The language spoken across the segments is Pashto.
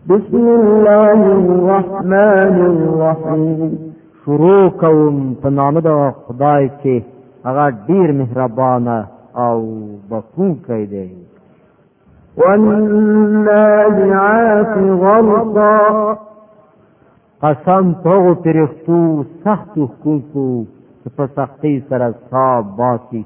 بسم الله الرحمن الرحیم. شروع کوم په نام د خدای چې هغه ډیر مهربان او بخښونکی دی. والنازعات غرقا. قسم په هغو پرښتو سختو ښکونکو چې په سختۍ سره ساه باسي.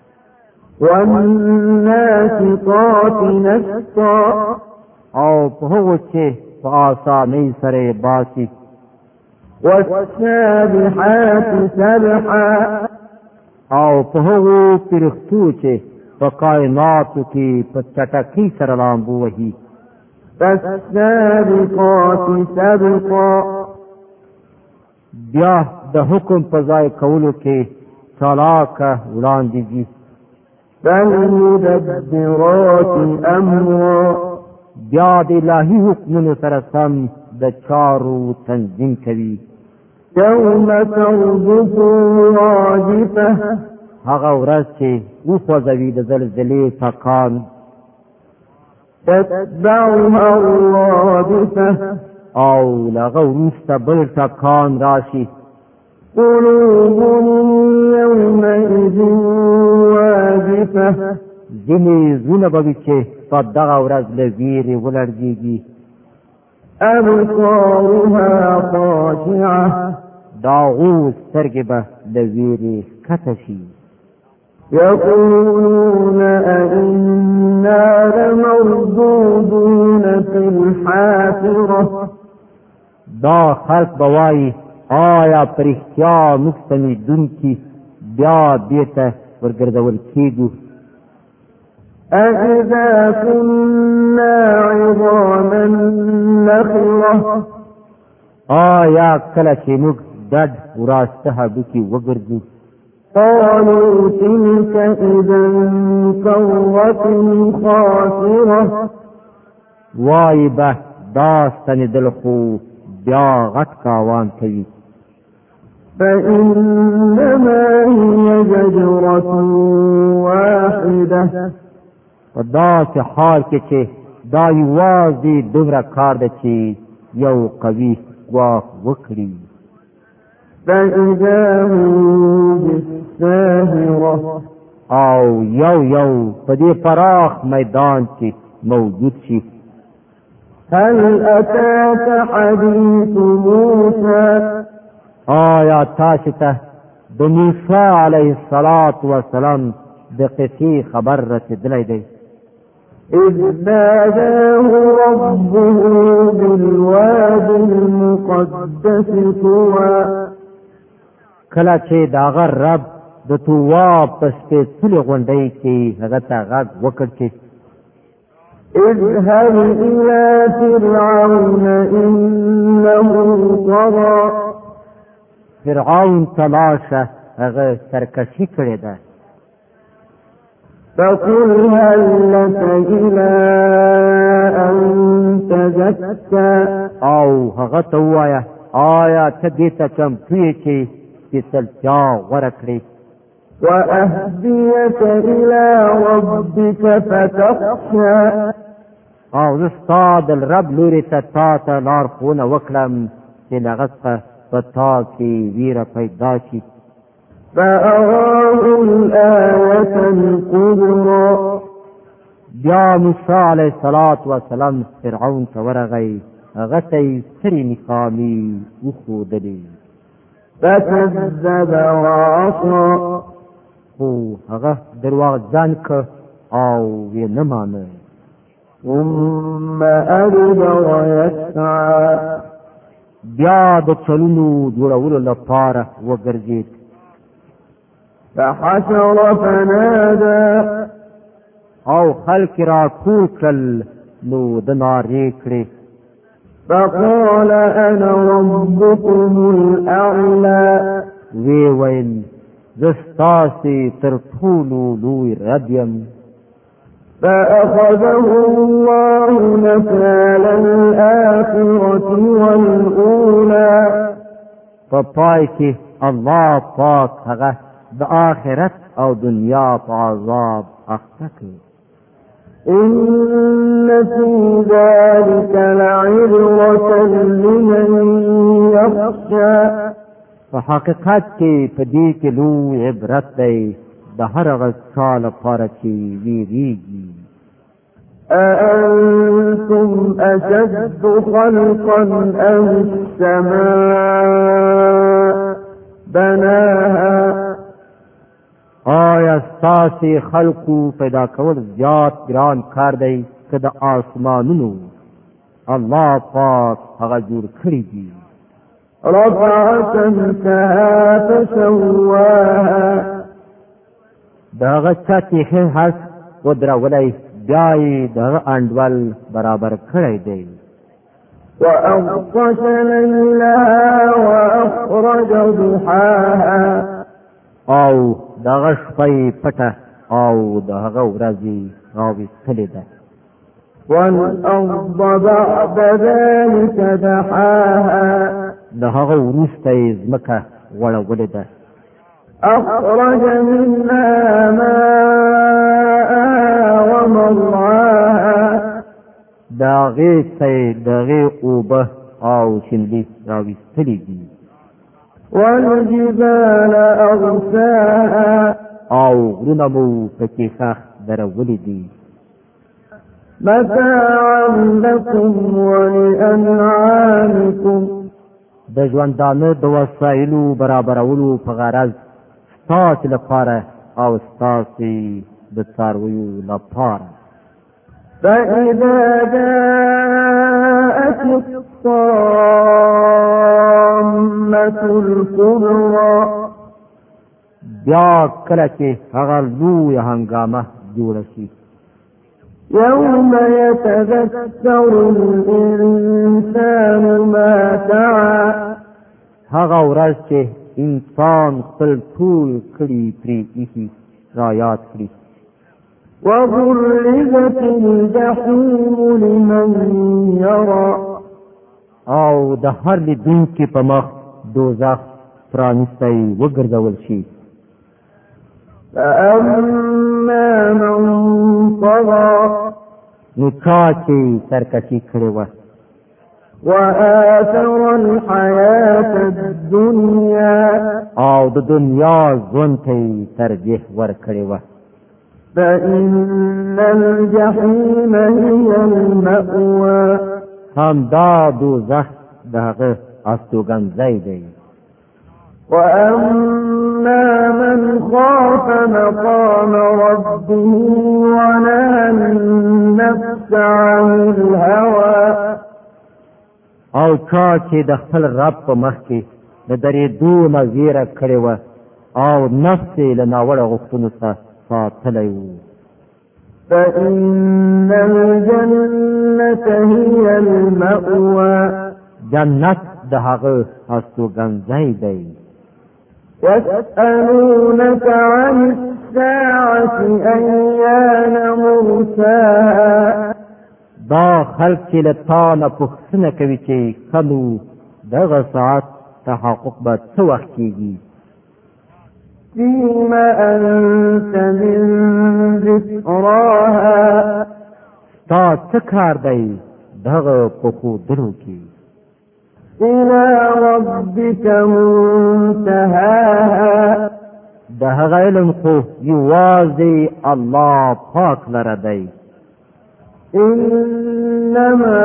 والناشطات نشطا. او په هغو چې په آسانۍ سره باسي. والسابحات سبحا. او په هغو پرښتو چې په کائناتو کې په چټکۍ سره لامبو وهي. فالسابقات سبقا. بیا د حکم په ځای کولو کې چالاکه وړاندې ځي. فالمدبرات امرا. بیا د الهي حکمونو سره سم د چارو تنظیم کوي. یوم ترجف الراجفه. هغه ورځ چې وخوځوي د زلزلې ټکان. تتبعها الرادفه. او لغه وروسته بل ټکان راشي. قلوب يومئذ واجفه. ځینې زړونه به وي چې په دغه ورځ له ویرې ولړزېږي. أبصارها خاشعة. د هغو سترګې به له ویرې ښکته شي. يقولون أئنا لمردودون في الحافرة. دا خلق به وایي آیا په رښتیا موږ ستنېدونکي بیا بېرته ورګرځول کېږو. أَإِذَا كُنَّا عِظَامًا نَخِرَةً. آیا کله چې موږ ډډ وراسته هډوکي وګرځو. قالوا تلك إذا كرة خاسرة. وایي به دا ستنېدل خو بیا غټ تاوان کوي. فإنما هي زجرة واحدة. په داسې حال کې چې دا یوازې دومره کار ده چې یو قوي ګواښ وکړي. فإذا هم بالساهرة. او یو په دې پراخ میدان کې موجود شي. هل أتاك حديث موسى. آیا تاسو ته د موسی علیه السلام د قصې خبر رسېدلی دی؟ إذ ناداه ربه بالواد المقدس طوى. کله چې د هغه رب د طوا په سپېڅلې غونډۍ کې هغه ته غږ وکړ چې اذهب إلى فرعون إنه طغى. فرعون ته لاړشه هغه سرکشي کړې ده. فقل هل لك إلى أن تزكى. او هغه ته ووایه آیا ته دې ته چمتو یې چې سپېڅلتیا غوره کړې. وأهديك إلى ربك فتخشى. او زه ستا د رب لوري ته تا ته لارښوونه وکړم چې له هغه څخه په تا کې ویره پیدا شي. فأراه الآية الكبرى. بیا موسی علیه السلام فرعون ته ورغی. هغه ته یې سترې نښانې وښودلې. فكذب وعصى. خو هغه درواغجن که او یې نه مانه. ثم أدبر يسعى. بیا د چلونو جوړولو لپاره وګرځېد. فحشر فنادى. او خلق را ټول کړل نو د نارې کړې. فقال أنا ربكم الأعلى. وی ویل زه ستاسې تر ټولو لوی رب یم. فأخذه الله نكال الآخرة والأولى. په پای کې الله پاک هغه د آخرت او دنیا په عذاب اخته کړ. إن في ذلك لعبرة لمن يخشى په حقیقت کې په دې کې لوی عبرت دی د هر هغه چا لپاره چې ویریږي. أأنتم أشد خلقا أم السماء بناها آیا ستاسې خلقو پیدا کول زیات ګران کار دی که د آسمانونو الله پاک هغه جوړ کړي دي؟ رفع سمكها فسواها د هغه چا چې ښه حق ودرولی بیا یې د هغه انډول برابر کړی دی. وأغطش ليلها وأخرج ضحاها او د هغه شپه پټه او د هغه ورځې راویستلې ده. والأرض بعد ذلك دحاها د هغه وروسته یې ځمکه غوړولې ده. أخرج منها ماءها ومرعاها د هغې څخه د هغې اوبه او شیندلې راویستلې دي. والجبال أرساها او غرونه مو پکې ښخ درولې دي. متاعا لكم ولأنعامكم د ژوندانه د وسایلو برابرولو په غرض ستاسې لپاره او ستاسې د څارویو لپاره. فإذا جاءت الطامة الكبرى بیا کله چې هغه لویه هنګامه جوړه شي يوم يتذكر الإنسان ما سعى هغه ورځ چې انسان خپل ټول کړي پرې ایښي را یاد کړي. وبرزت الجحيم لمن يرى او د هر لیدونکي په مخ دوزخ پرانستی وګرځول شي. فأما من طغى نو چا چې سرکشي کړې وه وآثر الحياة الدنيا او د دنیا ژوند ته یې ترجیح ورکړې وه فإن الجحيم هي المأوى همدا دوزخ د هغه استوګنځی دی. وأما من خاف مقام ربه ونهى النفس عن الهوى او چا چې د خپل رب په مخ کې د درېدو نه ویره کړې وه او نفس یې له ناوړه غوښتنو څخه ساتلی و فإن الجنة هي المأوى جنت د هغه استوګنځی دی. يسألونك عن الساعة أيان مرساها دا خلق چې له تا نه پوښتنه کوي چې کلو دغه ساعت تحقق به څه وخت کېږي. فيما أنت من ذكراها ستا څه کار دی دغه په ښودلو کې؟ إلى ربك منتهاها د هغه علم خو یوازې الله پاک لره دی. إنما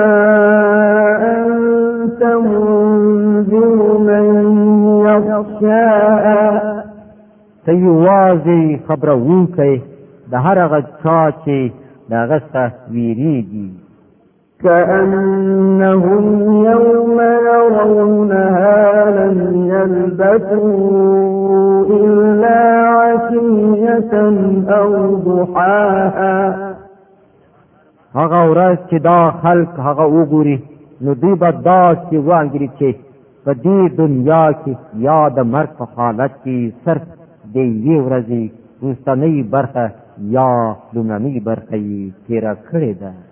أنت منذر من يخشاها ته یوازې خبرونکی د هر هغه چا چې د هغه څخه ویریږي. كأنهم يوم يرونها لم يلبثوا إلا عشية أو ضحاها هغه ورځ چې دا خلق هغه وګوري نو دوی به داسې وانګري چې په دې دنیا کې یا د مرګ په حالت کې صرف د یوې ورځې وروستنۍ برخه یا لومړنۍ برخه یې تېره کړې ده.